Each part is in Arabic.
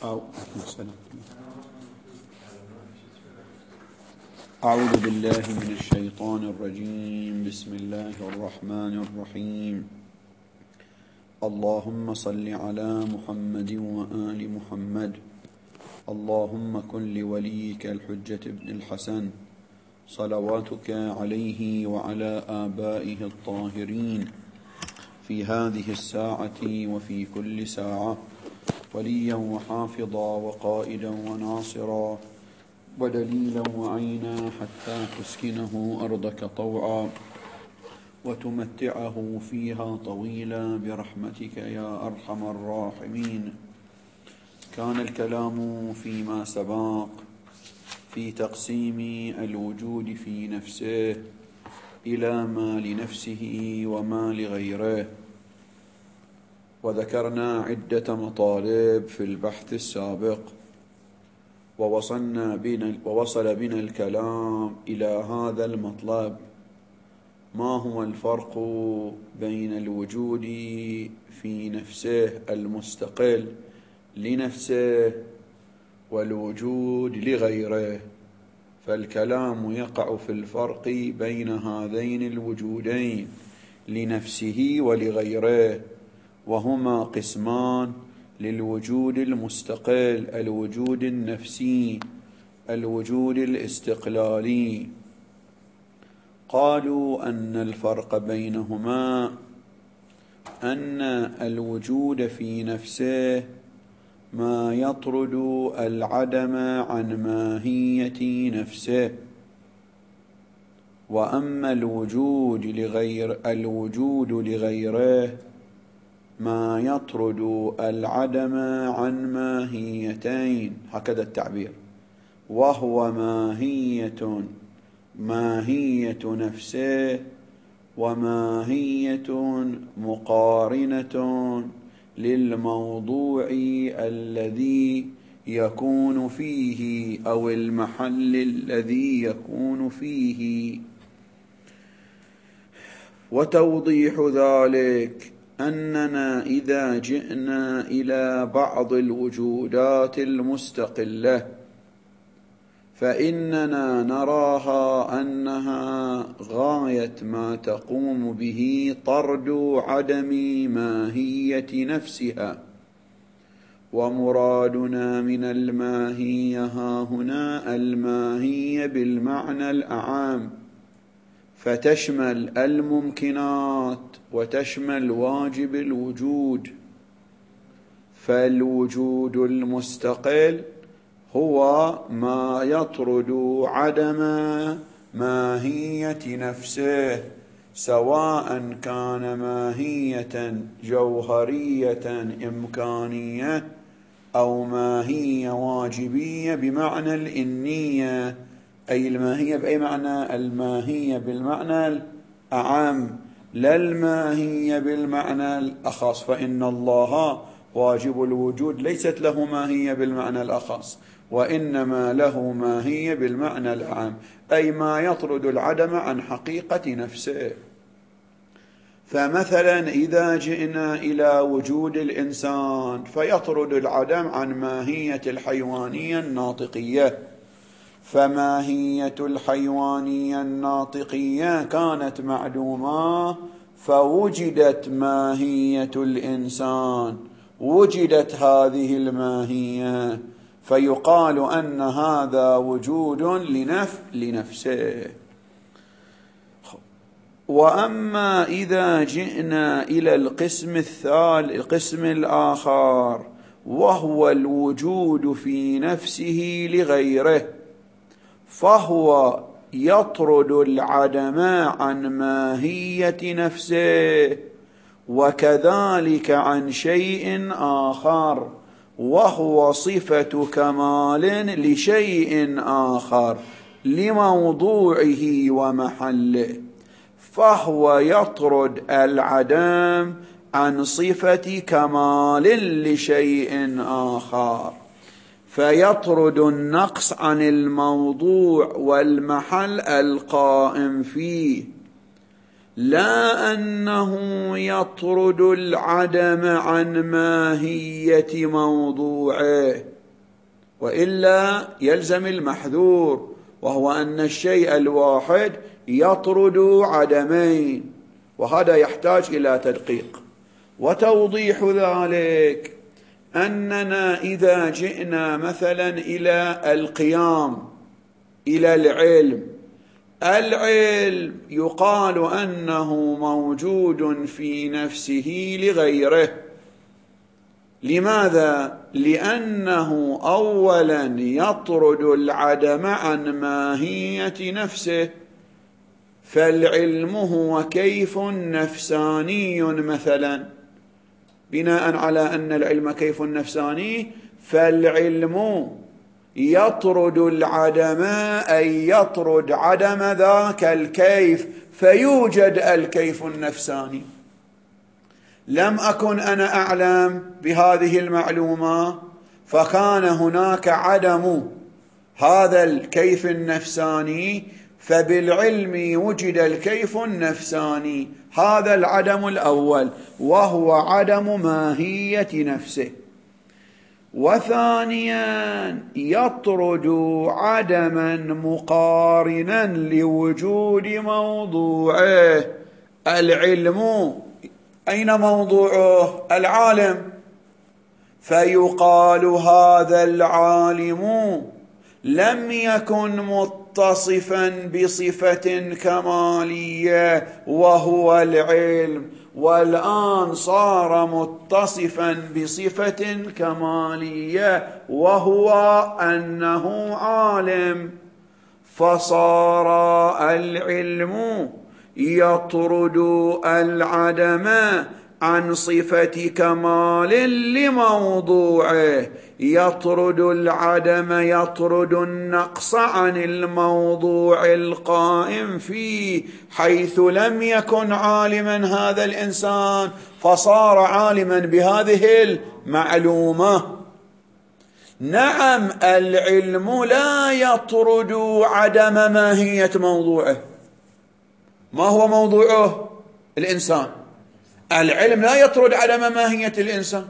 أعوذ بالله من الشيطان الرجيم. بسم الله الرحمن الرحيم. اللهم صل على محمد وآل محمد. اللهم كن لوليك الحجة بن الحسن صلواتك عليه وعلى آبائه الطاهرين في هذه الساعة وفي كل ساعة وليا وحافظا وقائدا وناصرا ودليلا وعينا حتى تسكنه أرضك طوعا وتمتعه فيها طويلا برحمتك يا أرحم الراحمين. كان الكلام فيما سبق في تقسيم الوجود في نفسه إلى ما لنفسه وما لغيره، وذكرنا عدة مطالب في البحث السابق، ووصل بنا الكلام إلى هذا المطلب: ما هو الفرق بين الوجود في نفسه المستقل لنفسه والوجود لغيره؟ فالكلام يقع في الفرق بين هذين الوجودين لنفسه ولغيره، وهما قسمان للوجود المستقل: الوجود النفسي، الوجود الاستقلالي. قالوا أن الفرق بينهما أن الوجود في نفسه ما يطرد العدم عن ماهية نفسه، وأما الوجود لغيره ما يطرد العدم عن ماهيتين، هكذا التعبير، وهو ماهية نفسه وماهية مقارنة للموضوع الذي يكون فيه أو المحل الذي يكون فيه. وتوضيح ذلك أننا إذا جئنا إلى بعض الوجودات المستقلة فإننا نراها أنها غاية ما تقوم به طرد عدم ماهية نفسها، ومرادنا من الماهية هاهنا الماهية بالمعنى الأعام، فتشمل الممكنات وتشمل واجب الوجود. فالوجود المستقل هو ما يطرد عدم ماهية نفسه، سواء كان ماهية جوهرية إمكانية أو ماهية واجبية بمعنى الإنية، أي الماهية بأي معنى؟ الماهية بالمعنى الأعم لا الماهية بالمعنى الأخص، فإن الله واجب الوجود ليست له ماهية بالمعنى الأخص، وإنما له ماهية بالمعنى الأعم، أي ما يطرد العدم عن حقيقة نفسه. فمثلا إذا جئنا إلى وجود الإنسان فيطرد العدم عن ماهية الحيوانية الناطقية، فماهية الحيوانية الناطقية كانت معدومة فوجدت ماهية الإنسان، وجدت هذه الماهية، فيقال أن هذا وجود لنفسه. وأما إذا جئنا إلى القسم الآخر وهو الوجود في نفسه لغيره، فهو يطرد العدم عن ماهية نفسه وكذلك عن شيء آخر، وهو صفة كمال لشيء آخر لموضوعه ومحله، فهو يطرد العدم عن صفة كمال لشيء آخر، فيطرد النقص عن الموضوع والمحل القائم فيه، لا أنه يطرد العدم عن ماهية موضوعه، وإلا يلزم المحذور، وهو أن الشيء الواحد يطرد عدمين، وهذا يحتاج إلى تدقيق. وتوضيح ذلك أننا إذا جئنا مثلا إلى القيام، إلى العلم يقال أنه موجود في نفسه لغيره. لماذا؟ لأنه أولا يطرد العدم عن ماهية نفسه، فالعلم هو كيف نفساني مثلا، بناء على أن العلم كيف نفساني فالعلم يطرد العدم، أي يطرد عدم ذاك الكيف، فيوجد الكيف النفساني. لم أكن أنا أعلم بهذه المعلومة فكان هناك عدم هذا الكيف النفساني، فبالعلم وجد الكيف النفساني. هذا العدم الأول، وهو عدم ماهية نفسه. وثانيا يطرد عدما مقارنا لوجود موضوعه. العلم أين موضوعه؟ العالم، فيقال هذا العالم لم يكن متصفا بصفة كمالية وهو العلم، والآن صار متصفا بصفة كمالية وهو أنه عالم، فصار العلم يطرد العدم عن صفة كمال لموضوعه، يطرد العدم، يطرد النقص عن الموضوع القائم فيه، حيث لم يكن عالما هذا الإنسان فصار عالما بهذه المعلومة. نعم، العلم لا يطرد عدم ماهية موضوعه. ما هو موضوعه؟ الإنسان. العلم لا يطرد عدم ماهية الإنسان،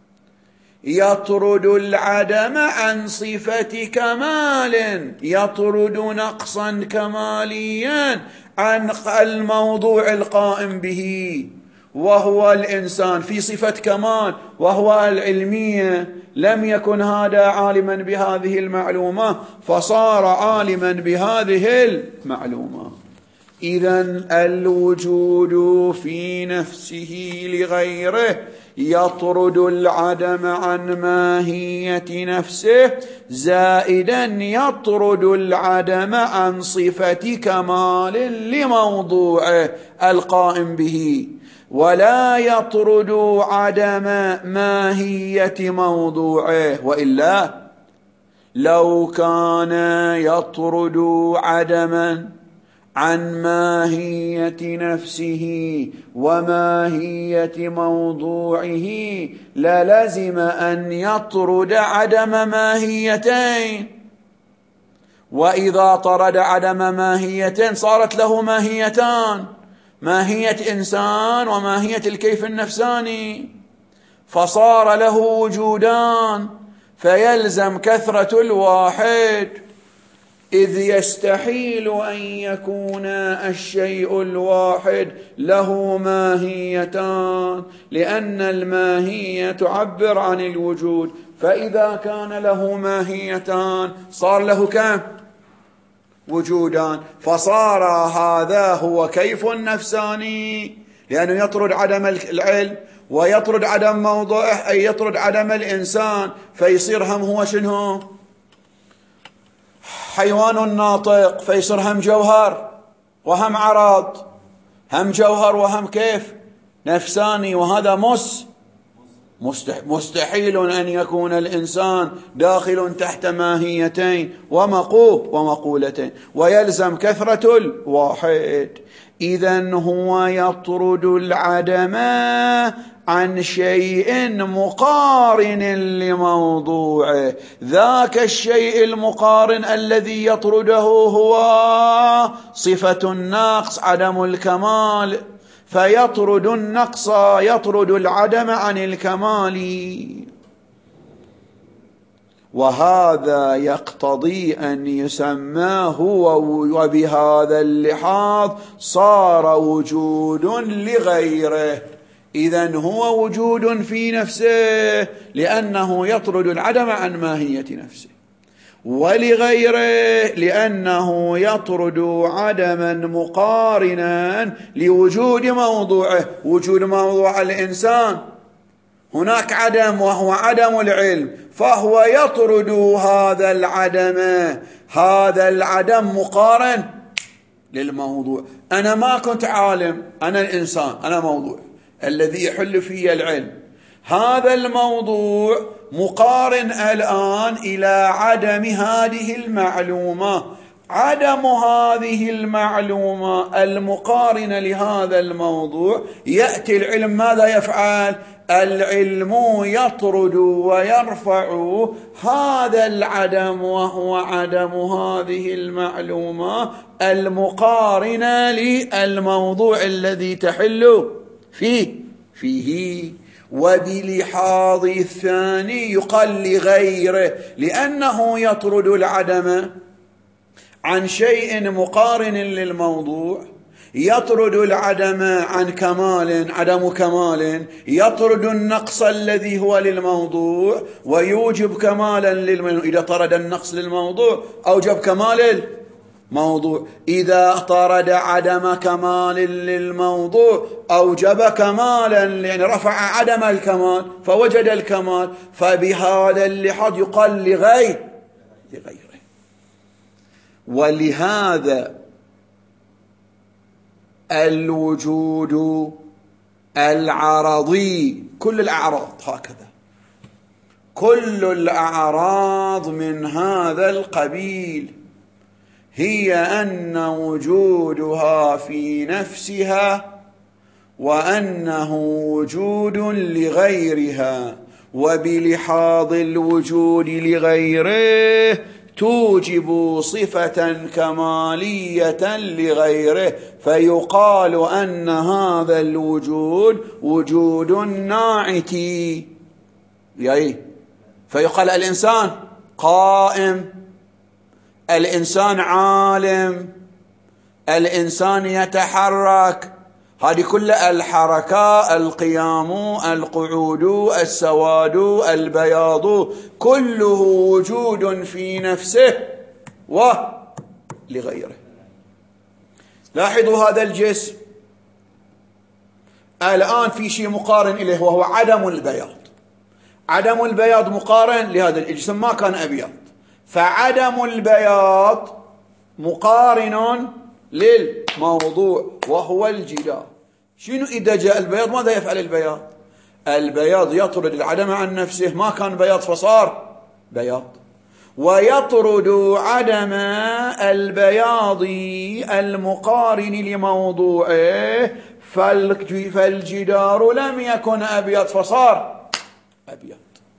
يطرد العدم عن صفة كمال، يطرد نقصا كماليا عن الموضوع القائم به وهو الإنسان في صفة كمال وهو العلمية. لم يكن هذا عالما بهذه المعلومة فصار عالما بهذه المعلومة. إذن الوجود في نفسه لغيره يطرد العدم عن ماهية نفسه، زائدا يطرد العدم عن صفة كمال لموضوعه القائم به، ولا يطرد عدم ماهية موضوعه. وإلا لو كان يطرد عدما عن ماهية نفسه وماهية موضوعه للزم أن يطرد عدم ماهيتين، وإذا طرد عدم ماهيتين صارت له ماهيتان، ماهية إنسان وماهية الكيف النفساني، فصار له وجودان، فيلزم كثرة الواحد، إذ يستحيل أن يكون الشيء الواحد له ماهيتان، لأن الماهية تعبر عن الوجود، فإذا كان له ماهيتان صار له كم؟ وجودان، فصار هذا هو كيف نفساني، لأنه يطرد عدم العلم ويطرد عدم موضوعه، أي يطرد عدم الإنسان، فيصير هم هو شنو؟ حيوان ناطق، فيصير هم جوهر وهم عرض، هم جوهر وهم كيف نفساني، وهذا مستحيل أن يكون الإنسان داخل تحت ماهيتين ومقولتين، ويلزم كثرة الواحد. إذن هو يطرد العدم عن شيء مقارن لموضوعه. ذاك الشيء المقارن الذي يطرده هو صفة النقص، عدم الكمال، فيطرد النقص، يطرد العدم عن الكمال. وهذا يقتضي أن يسمى هو، وبهذا اللحاظ صار وجود لغيره. إذن هو وجود في نفسه لأنه يطرد العدم عن ماهية نفسه، ولغيره لأنه يطرد عدما مقارنا لوجود موضوعه. وجود موضوع الإنسان هناك عدم وهو عدم العلم، فهو يطرد هذا العدم. هذا العدم مقارن للموضوع. أنا ما كنت عالم، أنا الإنسان، أنا موضوع الذي يحل فيه العلم. هذا الموضوع مقارن الآن إلى عدم هذه المعلومة. عدم هذه المعلومة المقارنة لهذا الموضوع، يأتي العلم ماذا يفعل؟ العلم يطرد ويرفع هذا العدم، وهو عدم هذه المعلومة المقارنة للموضوع الذي تحل فيه. وبلحاظ الثاني يقال لغيره، لأنه يطرد العدم عن شيء مقارن للموضوع، يطرد العدم عن كمال، عدم كمال، يطرد النقص الذي هو للموضوع ويوجب كمالا للموضوع. إذا طرد النقص للموضوع أوجب كمال الموضوع، إذا طرد عدم كمال للموضوع أوجب كمالا، يعني رفع عدم الكمال فوجد الكمال. فبهذا اللحاظ يقال لغيره. ولهذا الوجود العرضي، كل الأعراض هكذا، كل الأعراض من هذا القبيل، هي أن وجودها في نفسها وأنه وجود لغيرها. وبلحاظ الوجود لغيره توجب صفة كمالية لغيره، فيقال أن هذا الوجود وجود ناعتي. فيقال الإنسان قائم، الإنسان عالم، الإنسان يتحرك. هذه كل الحركة، القيام، القعود، السواد، البياض، كله وجود في نفسه ولغيره. لاحظوا هذا الجسم الآن في شيء مقارن إليه وهو عدم البياض. عدم البياض مقارن لهذا الجسم، ما كان أبيض، فعدم البياض مقارن للموضوع وهو الجدار. شنو إذا جاء البياض ماذا يفعل البياض؟ البياض يطرد العدم عن نفسه، ما كان بياض فصار بياض. ويطرد عدم البياض المقارن لموضوعه، فالجدار لم يكن أبيض فصار أبيض.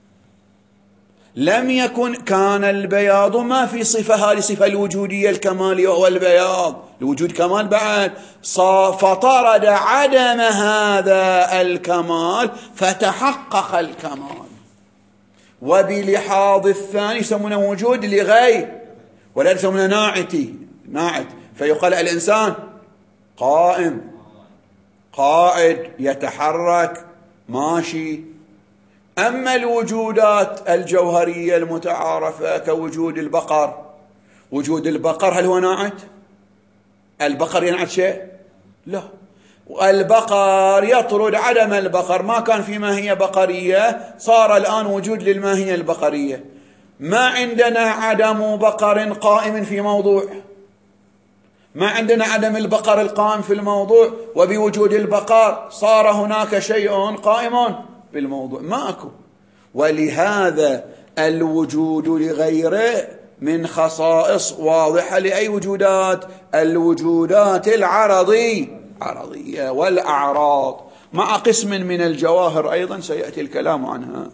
لم يكن، كان البياض ما في صفة، هذه صفة الوجودية الكمالية وهو البياض، الوجود كمال بعد، فطرد عدم هذا الكمال فتحقق الكمال. وبلحاظ الثاني يسمونه وجود لغير، ولا يسمونه ناعت. فيقال الإنسان قائم، قاعد، يتحرك، ماشي. أما الوجودات الجوهرية المتعارفة كوجود البقر، وجود البقر هل هو ناعت؟ البقر ينعت شيء؟ لا. البقر يطرد عدم البقر، ما كان في ماهية بقرية صار الآن وجود للماهية البقرية. ما عندنا عدم بقر قائم في موضوع، ما عندنا عدم البقر القائم في الموضوع، وبوجود البقر صار هناك شيء قائم بالموضوع، ما أكو. ولهذا الوجود لغيره من خصائص واضحة لأي وجودات؟ الوجودات العرضية والأعراض. مع قسم من الجواهر أيضا سيأتي الكلام عنها.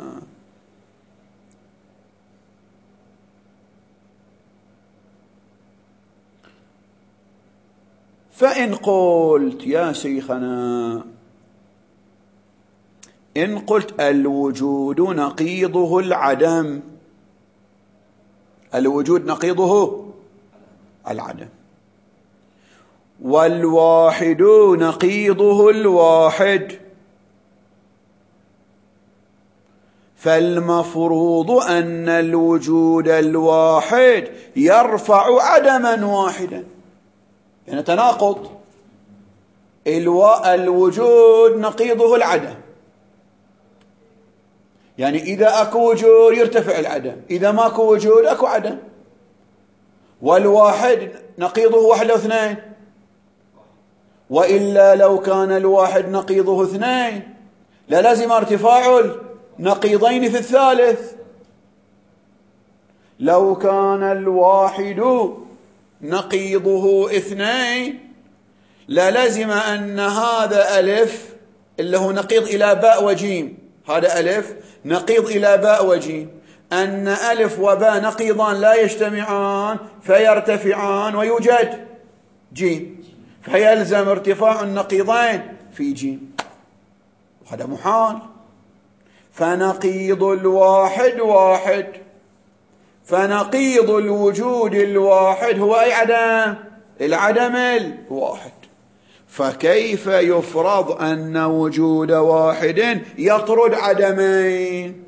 فإن قلت يا شيخنا، إن قلت الوجود نقيضه العدم، الوجود نقيضه العدم، والواحد نقيضه الواحد، فالمفروض أن الوجود الواحد يرفع عدما واحدا. يعني تناقض، الوجود نقيضه العدم، يعني إذا أكو وجود يرتفع العدم، إذا ماكو وجود أكو عدم. والواحد نقيضه واحد أو اثنين، وإلا لو كان الواحد نقيضه اثنين للازم ارتفاع النقيضين في الثالث. لو كان الواحد نقيضه اثنين للزم أن هذا ألف اللي هو نقيض إلى باء وجيم، هذا ألف نقيض إلى باء وجيم، أن ألف وباء نقيضان لا يجتمعان فيرتفعان ويوجد جيم، فيلزم ارتفاع النقيضين في جيم، وهذا محال. فنقيض الواحد واحد، فنقيض الوجود الواحد هو أي عدم؟ العدم الواحد. فكيف يفرض أن وجود واحد يطرد عدمين؟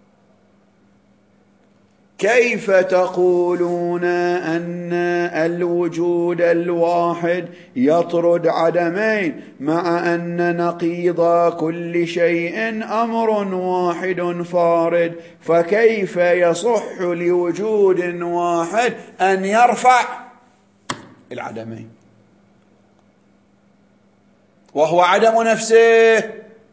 كيف تقولون أن الوجود الواحد يطرد عدمين مع أن نقيض كل شيء أمر واحد فارد؟ فكيف يصح لوجود واحد أن يرفع العدمين وهو عدم نفسه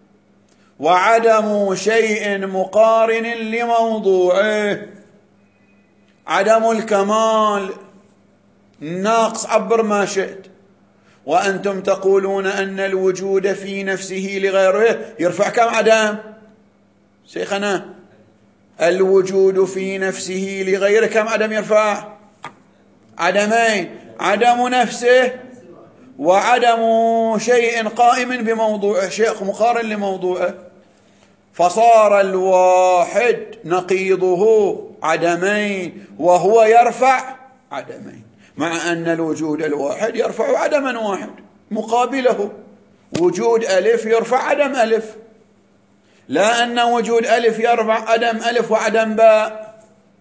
وعدم شيء مقارن لموضوعه؟ عدم الكمال، ناقص، عبر ما شئت، وأنتم تقولون أن الوجود في نفسه لغيره يرفع كم عدم؟ شيخنا الوجود في نفسه لغيره كم عدم يرفع؟ عدمين، عدم نفسه وعدم شيء قائم بموضوعه، شيء مقارن لموضوعه. فصار الواحد نقيضه عدمين وهو يرفع عدمين، مع أن الوجود الواحد يرفع عدما واحد مقابله. وجود ألف يرفع عدم ألف، لا أن وجود ألف يرفع عدم ألف وعدم باء،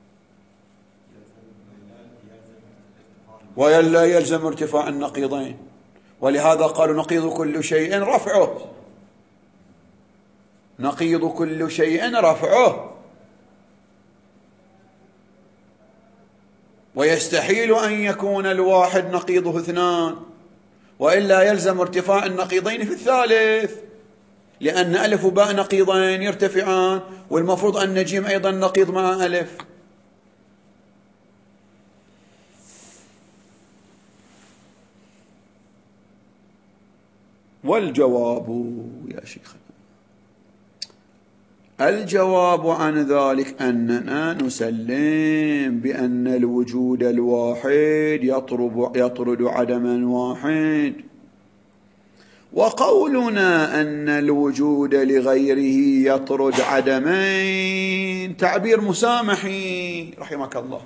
ولا يلزم ارتفاع النقيضين. ولهذا قالوا نقيض كل شيء رفعه، نقيض كل شيء رفعه، ويستحيل أن يكون الواحد نقيضه اثنان، وإلا يلزم ارتفاع النقيضين في الثالث، لأن ألف وباء نقيضين يرتفعان، والمفروض أن جيم أيضا نقيض مع ألف. والجواب يا شيخنا، الجواب عن ذلك أننا نسلم بأن الوجود الواحد يطرد عدما واحد، وقولنا أن الوجود لغيره يطرد عدمين تعبير مسامحي رحمك الله.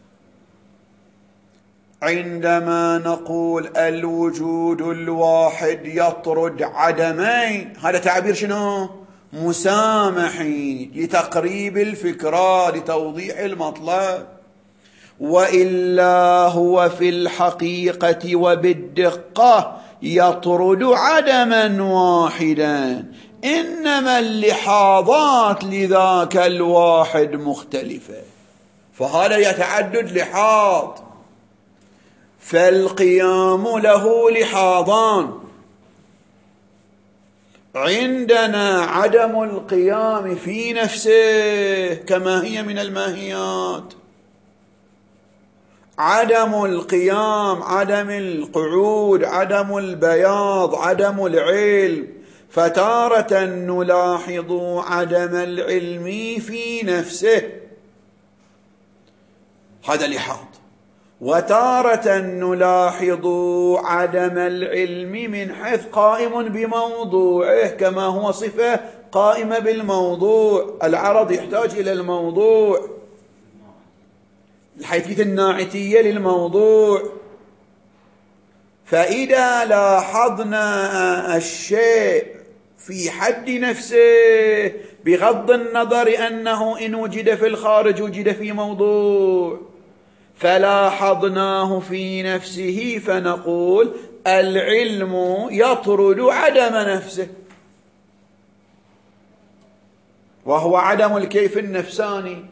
عندما نقول الوجود الواحد يطرد عدمين هذا تعبير شنو؟ مسامحي، لتقريب الفكرة، لتوضيح المطلب. وإلا هو في الحقيقة وبالدقة يطرد عدما واحدا، إنما اللحاظات لذاك الواحد مختلفة، فهذا يتعدد لحاظ، فالقيام له لحاظان. عندنا عدم القيام في نفسه كما هي من الماهيات، عدم القيام، عدم القعود، عدم البياض، عدم العلم، فتارة نلاحظ عدم العلم في نفسه، هذا لحاظ، وتارة نلاحظ عدم العلم من حيث قائم بموضوعه، كما هو صفة قائمة بالموضوع. العرض يحتاج إلى الموضوع، الحيثية الناعتية للموضوع. فإذا لاحظنا الشيء في حد نفسه بغض النظر أنه إن وجد في الخارج وجد في موضوع، فلاحظناه في نفسه، فنقول العلم يطرد عدم نفسه، وهو عدم الكيف النفساني.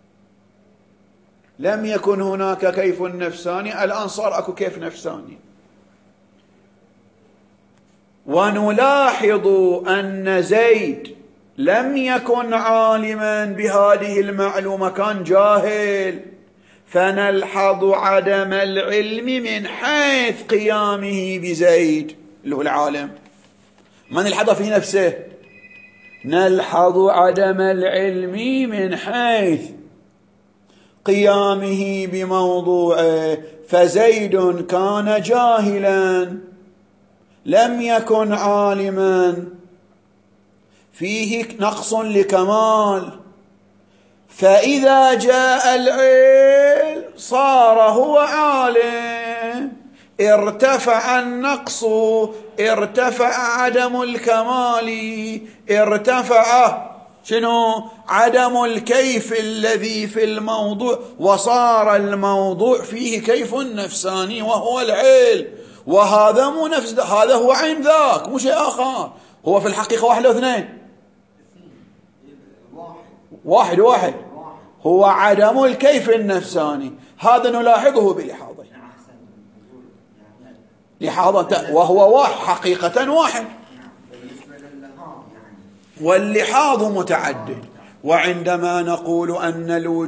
لم يكن هناك كيف نفساني، الآن صار أكو كيف نفساني. ونلاحظ أن زيد لم يكن عالما بهذه المعلومة، كان جاهل، فنلحظ عدم العلم من حيث قيامه بزيد اللي هو العالم، ما نلحظه في نفسه، نلحظ عدم العلم من حيث قيامه بموضوعه. فزيد كان جاهلا لم يكن عالما، فيه نقص لكمال، فإذا جاء العلم صار هو عالم، ارتفع النقص، ارتفع عدم الكمال، ارتفع شنو؟ عدم الكيف الذي في الموضوع، وصار الموضوع فيه كيف نفساني وهو العلم. وهذا مو نفس، هذا هو عين ذاك، مو شيء آخر. هو في الحقيقة واحد أو اثنين؟ واحد. هو عدم الكيف النفساني، هذا نلاحظه بلحاظين، لحاظة، وهو واحد حقيقة واحد، واللحاظ متعدد. وعندما نقول أن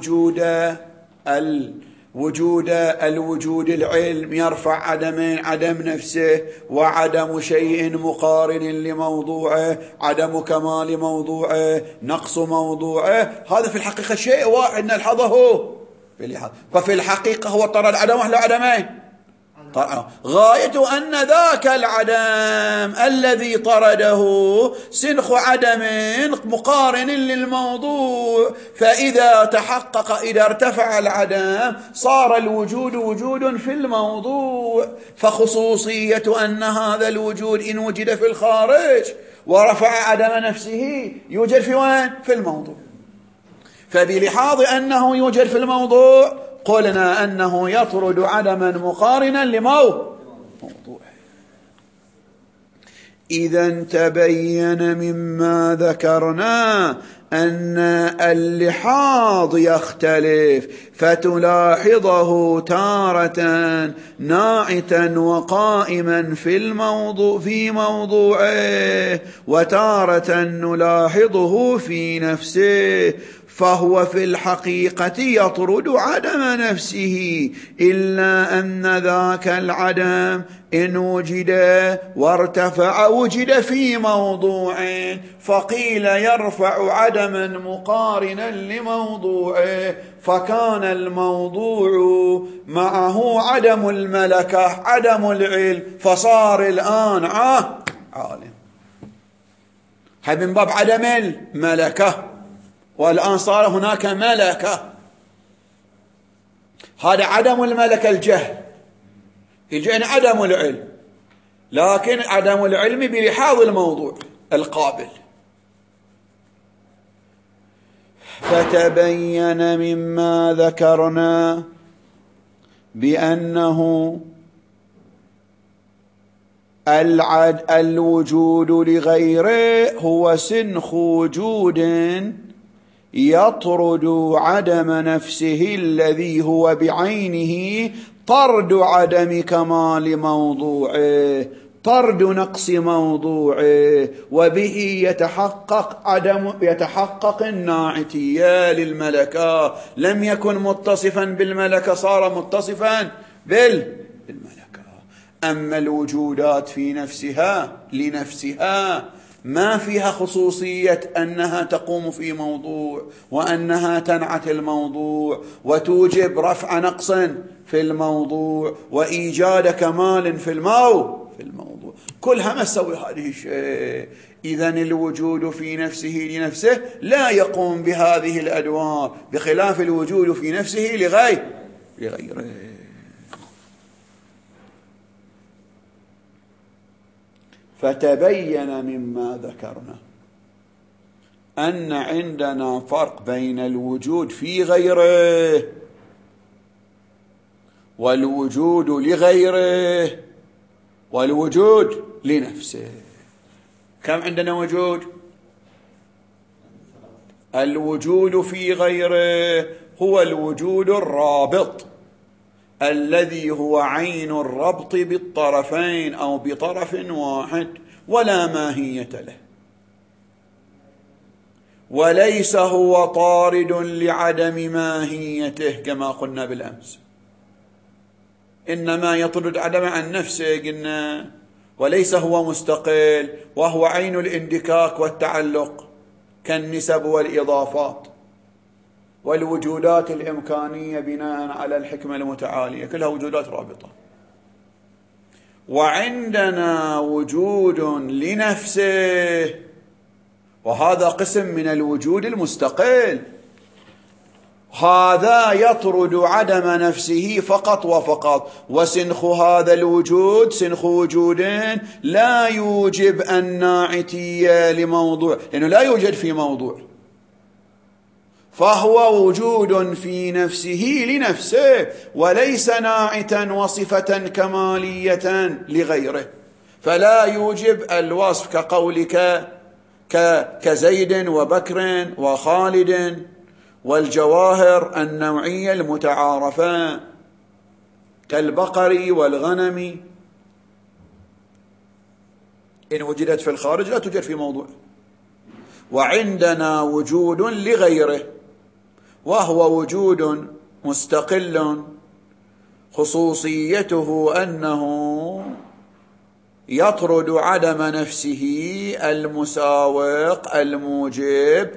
الوجود العلم يرفع عدمين، عدم نفسه وعدم شيء مقارن لموضوعه، عدم كمال موضوعه، نقص موضوعه، هذا في الحقيقة شيء واحد نلحظه باللحاظ. ففي الحقيقة هو طرد عدم ولا عدمين؟ غاية أن ذاك العدم الذي طرده سنخ عدم مقارن للموضوع، فإذا تحقق، إذا ارتفع العدم صار الوجود وجود في الموضوع. فخصوصية أن هذا الوجود إن وجد في الخارج ورفع عدم نفسه يوجد في وين؟ في الموضوع. فبلحاظ أنه يوجد في الموضوع قلنا أنه يطرد عدما مقارنا لموضوع. إذا تبين مما ذكرنا أن اللحاظ يختلف، فتلاحظه تارة ناعتا وقائما في موضوعه، وتارة نلاحظه في نفسه، فهو في الحقيقة يطرد عدم نفسه، إلا أن ذاك العدم إن وجد وارتفع وجد في موضوع، فقيل يرفع عدما مقارنا لموضوعه، فكان الموضوع معه عدم الملكة، عدم العلم، فصار الآن عالم. هذا من باب عدم الملكة، والآن صار هناك ملكة. هذا عدم الملكة الجهل، يجينا عدم العلم، لكن عدم العلم بلحاظ الموضوع القابل. فتبين مما ذكرنا بأنه الوجود لغيره هو سنخ وجود يطرد عدم نفسه الذي هو بعينه طرد عدم كمال موضوعه، طرد نقص موضوعه، وبه يتحقق الناعتية للملكة. لم يكن متصفا بالملكة، صار متصفا بالملكة. أما الوجودات في نفسها لنفسها ما فيها خصوصية أنها تقوم في موضوع وأنها تنعت الموضوع وتوجب رفع نقص في الموضوع وإيجاد كمال في الموضوع كلها ما تسوي هذه الشيء. إذن الوجود في نفسه لنفسه لا يقوم بهذه الأدوار، بخلاف الوجود في نفسه لغيره. فتبين مما ذكرنا أن عندنا فرق بين الوجود في غيره والوجود لغيره والوجود لنفسه. كم عندنا وجود؟ الوجود في غيره هو الوجود الرابط الذي هو عين الربط بالطرفين أو بطرف واحد ولا ماهية له، وليس هو طارد لعدم ماهيته كما قلنا بالأمس، إنما يطرد عدم عن نفسه قلنا، وليس هو مستقل، وهو عين الاندكاك والتعلق كالنسب والإضافات والوجودات الإمكانية بناء على الحكمة المتعالية، كلها وجودات رابطة. وعندنا وجود لنفسه، وهذا قسم من الوجود المستقل، هذا يطرد عدم نفسه فقط وفقط، وسنخ هذا الوجود سنخ وجودين لا يوجب الناعتية لموضوع، لأنه لا يوجد في موضوع، فهو وجود في نفسه لنفسه وليس ناعتا وصفة كمالية لغيره، فلا يوجب الوصف كقولك كزيد وبكر وخالد والجواهر النوعية المتعارفة كالبقر والغنم، إن وجدت في الخارج لا توجد في موضوع. وعندنا وجود لغيره وهو وجود مستقل خصوصيته أنه يطرد عدم نفسه المساوق الموجب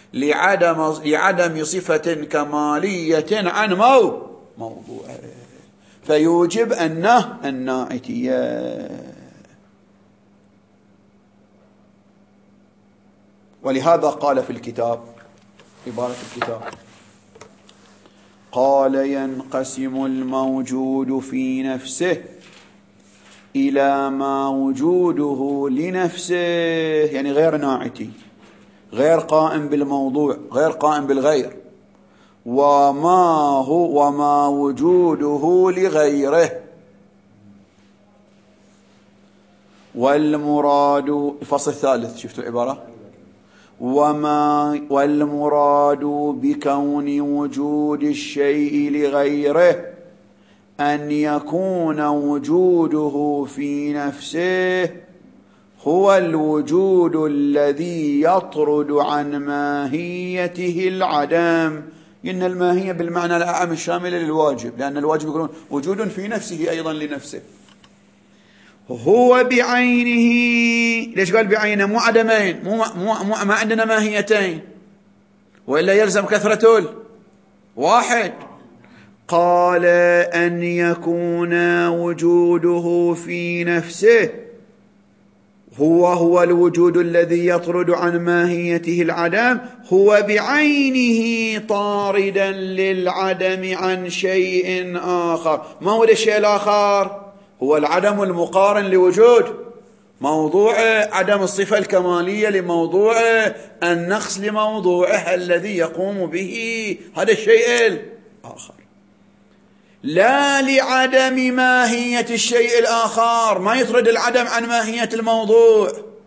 لعدم صفة كمالية عن موضوعه، فيوجب أنه الناعتية. ولهذا قال في الكتاب، عبارة الكتاب، قال ينقسم الموجود في نفسه إلى ما وجوده لنفسه، يعني غير ناعتي، غير قائم بالموضوع، غير قائم بالغير، وما وجوده لغيره. والمراد، الفصل الثالث، شفتوا العبارة، والمراد بكون وجود الشيء لغيره أن يكون وجوده في نفسه هو الوجود الذي يطرد عن ماهيته العدم. إن الماهية بالمعنى الأعم الشامل للواجب، لأن الواجب يقولون وجود في نفسه أيضا لنفسه، هو بعينه. ليش قال بعينه؟ مو عدمين، ما عندنا ماهيتين، وإلا يلزم كثرة الواحد. قال أن يكون وجوده في نفسه هو الوجود الذي يطرد عن ماهيته العدم، هو بعينه طاردا للعدم عن شيء آخر. ما هو الشيء الآخر؟ هو العدم المقارن لوجود موضوعه، عدم الصفة الكمالية لموضوعه، النقص لموضوعه الذي يقوم به، هذا الشيء الآخر، لا لعدم ماهية الشيء الآخر. ما يطرد العدم عن ماهية الموضوع،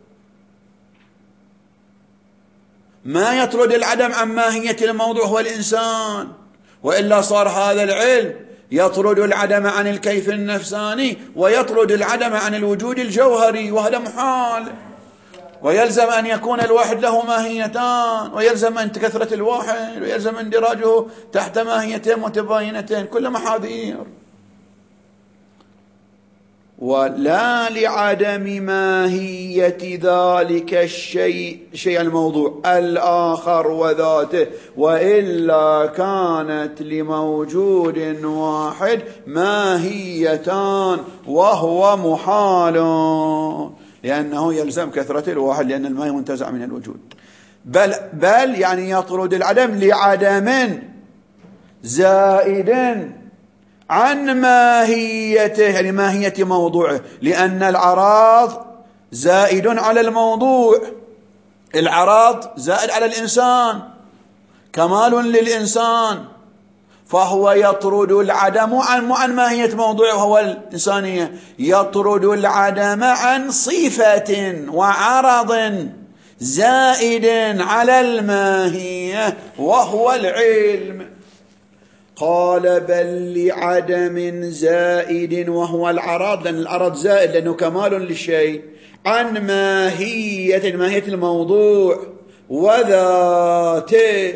ما يطرد العدم عن ماهية الموضوع هو الإنسان، وإلا صار هذا العلم يطرد العدم عن الكيف النفساني ويطرد العدم عن الوجود الجوهري، وهذا محال. ويلزم أن يكون الواحد له ماهيتان، ويلزم أن كثرة الواحد، ويلزم اندراجه تحت ماهيتين متباينتين، كل محاذير. ولا لعدم ماهية ذلك الشيء الموضوع الآخر وذاته، وإلا كانت لموجود واحد ماهيتان وهو محال، لأنه يلزم كثرة الواحد، لأن الماهي منتزع من الوجود. بل يعني يطرد العدم لعدم زائد عن ماهيته، يعني ماهية موضوعه، لأن العراض زائد على الموضوع، العراض زائد على الإنسان، كمال للإنسان، فهو يطرد العدم عن ماهية موضوعه وهو الإنسانية، يطرد العدم عن صفة وعرض زائد على الماهية وهو العلم. قال بل لعدم زائد وهو العرض، لأن العرض زائد لأنه كمال للشيء، عن ماهية الموضوع وذاته،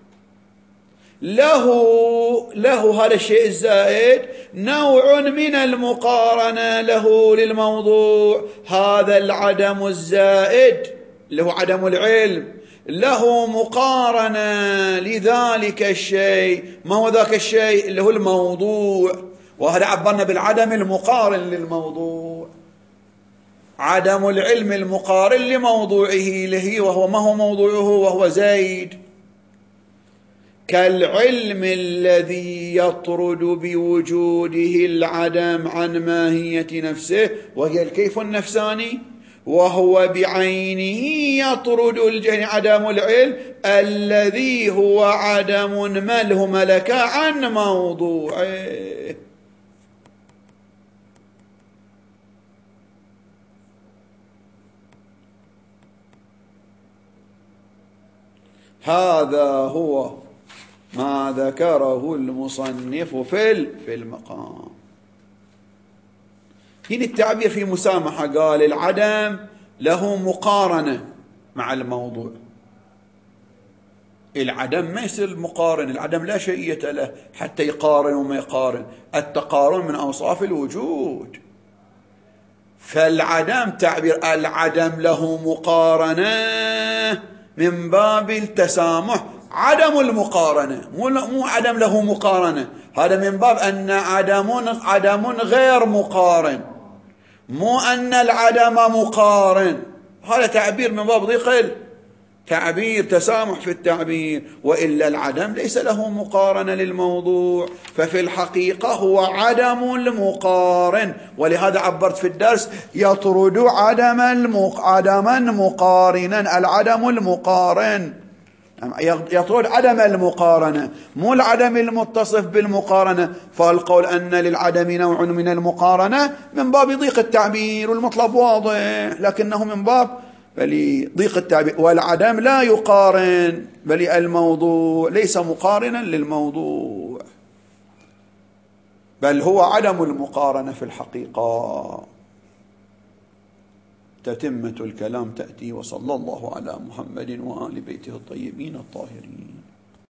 له هذا الشيء الزائد نوع من المقارنة له للموضوع، هذا العدم الزائد له عدم العلم، له مقارنة لذلك الشيء. ما هو ذاك الشيء؟ اللي هو الموضوع، وهذا عبرنا بالعدم المقارن للموضوع، عدم العلم المقارن لموضوعه له، وهو ما هو موضوعه؟ وهو زيد. كالعلم الذي يطرد بوجوده العدم عن ماهية نفسه وهي الكيف النفساني، وهو بعينه يطرد الجهل عدم العلم الذي هو عدم مله ملك عن موضوعه. هذا هو ما ذكره المصنف في المقام. هنا التعبير في مسامحة، قال العدم له مقارنة مع الموضوع. العدم ما يصير مقارن، العدم لا شيئية له حتى يقارن وما يقارن، التقارن من أوصاف الوجود. فالعدم تعبير العدم له مقارنة من باب التسامح، عدم المقارنة، مو عدم له مقارنة، هذا من باب أن عدم غير مقارن، مو أن العدم مقارن. هذا تعبير من باب ضيق تعبير، تسامح في التعبير، وإلا العدم ليس له مقارنة للموضوع، ففي الحقيقة هو عدم المقارن. ولهذا عبرت في الدرس يطرد عدما مقارنا، العدم المقارن يطرد عدم المقارنة، مو العدم المتصف بالمقارنة. فالقول أن للعدم نوع من المقارنة من باب ضيق التعبير، والمطلب واضح لكنه من باب ضيق التعبير. والعدم لا يقارن، بل الموضوع ليس مقارنا للموضوع، بل هو عدم المقارنة في الحقيقة. تتمة الكلام تأتي. وصلى الله على محمد وآل بيته الطيبين الطاهرين.